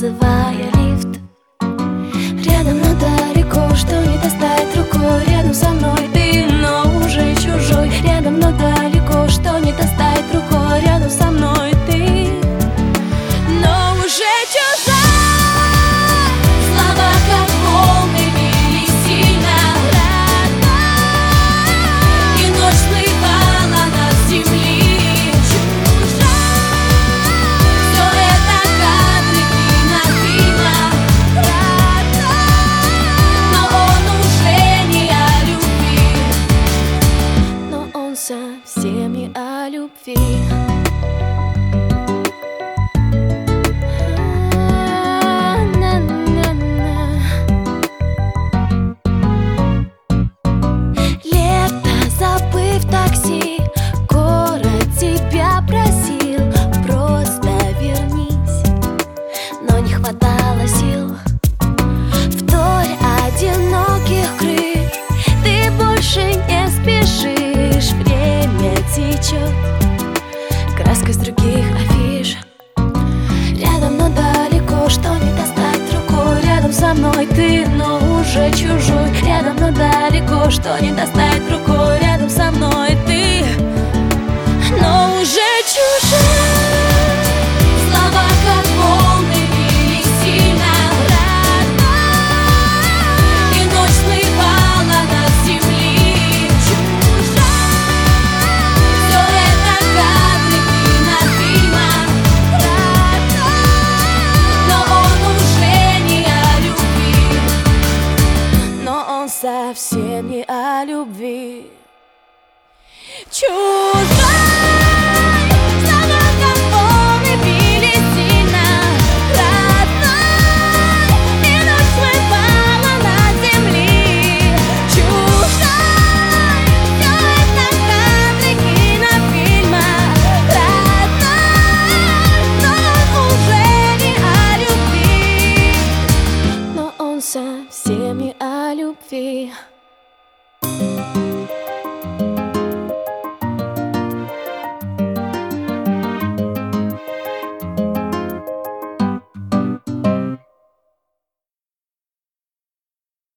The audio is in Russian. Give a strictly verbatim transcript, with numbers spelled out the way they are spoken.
вызывая лифт. Рядом, но далеко, что не достать рукой. Рядом со мной ты, но уже чужой. Рядом, но далеко, что не достать рукой. Рядом со мной ты, но уже чужой. Слова как волны били сильно, родной, и ночь плывала над земли. Чужой. Все это кадры кинофильма, родной, но он уже не о любви, но он совсем не о любви. Хватало сил вдоль одиноких крыль. Ты больше не спешишь, время течет краской с других афиш. Рядом, но далеко, что не достать рукой. Рядом со мной ты, но уже чужой. Рядом, но далеко, что не достать рукой. Рядом со мной ты, но уже чужой. Слова как волны били сильно, родной, и ночь плывала над земли. Чужой. Все это кадры кинофильма, родной, но он уже не о любви, но он совсем не о любви. Чужой. Совсем не о любви.